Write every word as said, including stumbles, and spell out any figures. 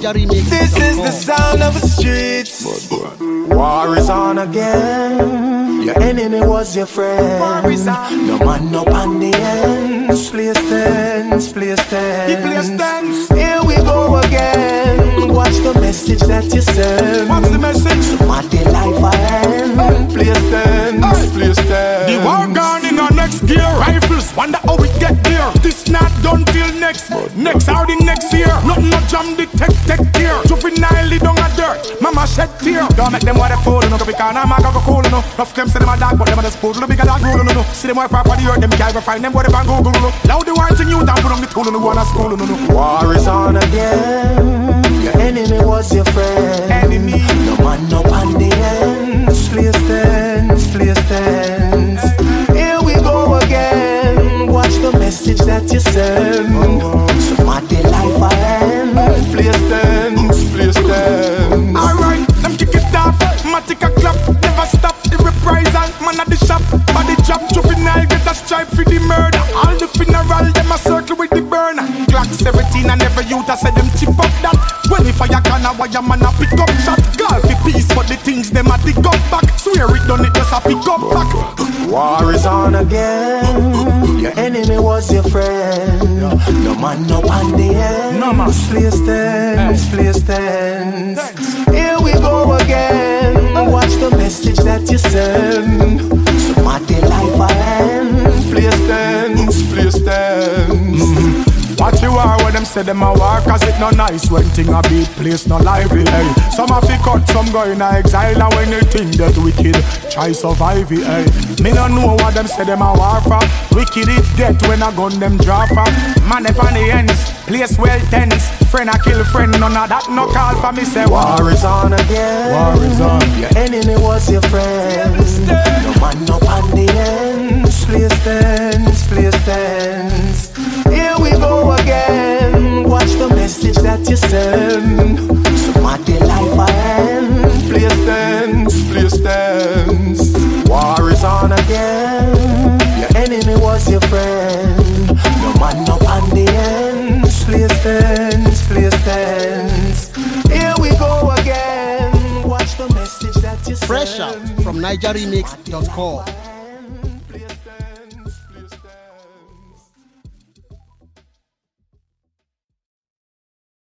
Niger Remix. This is the sound of the streets. War is on again. Your enemy was your friend. War is on. No man no on the ends. Place tense, place tense. Here we go again. Watch the message that you send. What's the message? Somebody life I end. Place tense, place tense. The war gone in our next gear. Rifles, wonder how we get there. This not done till next Next or the next year. Nothing no jam the tech tech gear. Juvenile down a dirt. Mama shed tear. Don't make them what they fool. No because I'm a go cool. No rough them say them a dog, but them a just fool. No bigger dog rule. No see them more proper the earth. Them can't find them what they bang Google. No now the war to you down put on the tool. No one a school. No no. War is on again. Your enemy was your friend. Enemy. No man no on the ends. Place tense, place tense. Here we go again. Watch the message that you send. Somebody life I end. Place tense, place tense. Alright, them kick it off. Matic a clap, never stop. The reprisal, man at the shop. Body drop, juvenile get a stripe for the murder. All the funeral, them a circle with the burner. Clock seventeen and every youth I say them chip up that. When if I can, why a man a pick up shot. Golf for peace, but the things them a dig up back. Swear it done, it just a pick up back. War is on again. Your enemy was your friend. No man no on the end. No man. Place tense, place tense. Here we go again. Watch the message that you send. Somebody life I end. Place tense, place tense. Mm-hmm. Watch you are when them say them a war. Cause it no nice when thing a beat place no lively. Hey. Some a fi cut, some go in a exile. And when they think that wicked, try survive it. Hey. Me no know what them say them a war for. Wicked it death when a gun them drop for. Man up on the ends, place well tense. Friend a kill friend, none of that no call for me say war. War is on again. War is on. Your enemy was your friend. No man no on the ends. Place tense, place tense. Here we go again. Watch the message that you send. Somebody life I end. Place tense, place tense. War is on again. Your enemy was your friend. No man no on the ends. Place tense, place tense. Here we go again. Watch the message that you send. Fresh out from Niger Remix dot com.